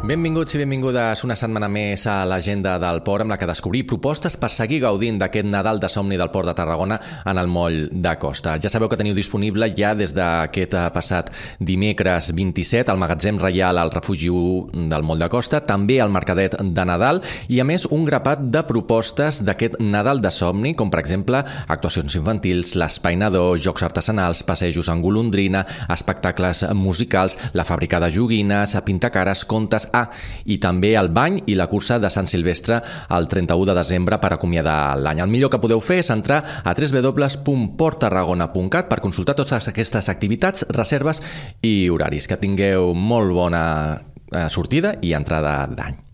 Benvinguts i benvingudes una setmana més a l'agenda del Port, amb la que descobrir propostes per seguir gaudint d'aquest Nadal de somni del Port de Tarragona en el moll de costa. Ja sabeu que teniu disponible ja des d'aquest passat dimecres 27 al magatzem reial al Refugi 1 del moll de costa, també al Mercadet de Nadal i a més un grapat de propostes d'aquest Nadal de somni, com per exemple actuacions infantils, l'espai nadó, jocs artesanals, passejos en golondrina, espectacles musicals, la fàbrica de joguines, pintacares, contes, i també el bany i la cursa de Sant Silvestre el 31 de desembre per acomiadar l'any. El millor que podeu fer és entrar a www.porttarragona.cat per consultar totes aquestes activitats, reserves i horaris. Que tingueu molt bona sortida i entrada d'any.